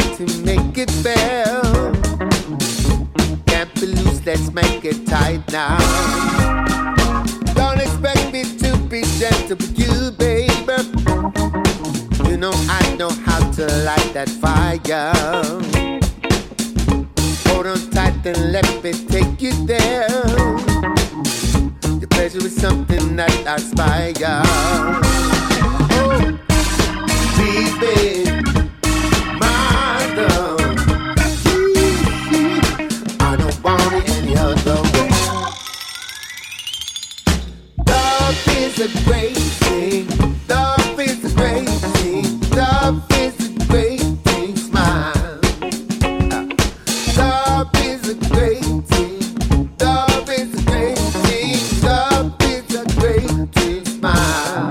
to make it fair. Can't be loose, let's make it tight now. Don't expect me to be gentle with you, baby. You know I know how to light that fire. Hold on tight and let me take you there. Your pleasure is something that I aspire. Oh, baby, my love, I don't want it any other way. Love is a great thing. Love is a great thing. Love is a great thing. Smile. Love is a great thing. Love is a great thing. Love is a great thing. Smile.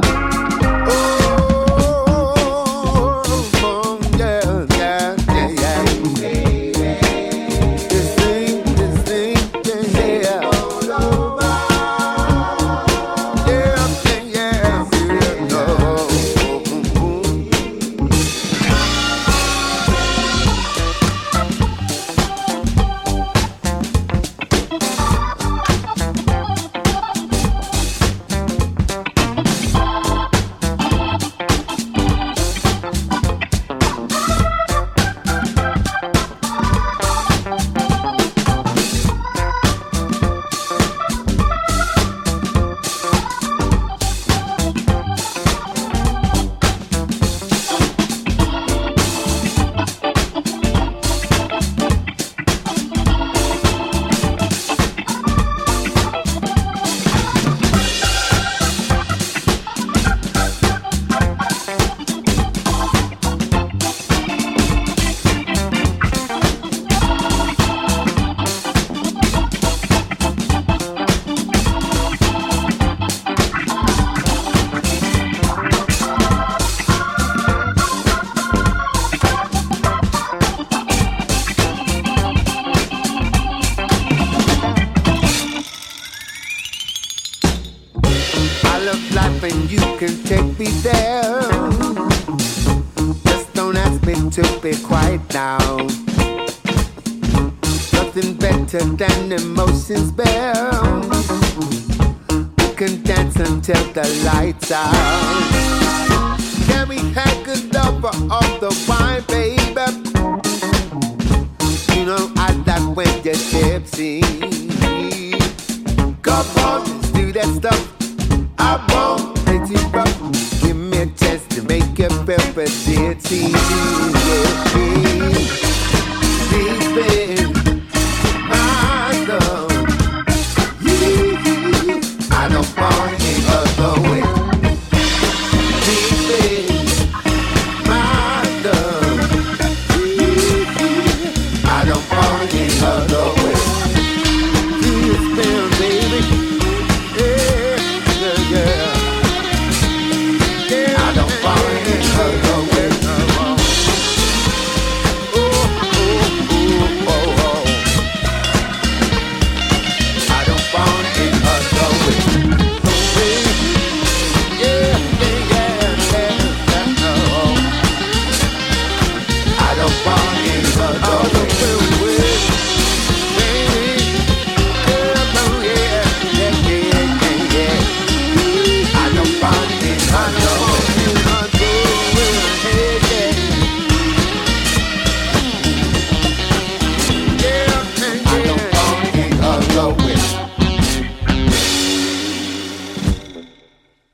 And you can take me there. Just don't ask me to be quiet now. Nothing better than emotions bare. We can dance until the lights out. Can we have good love for all the wine, baby?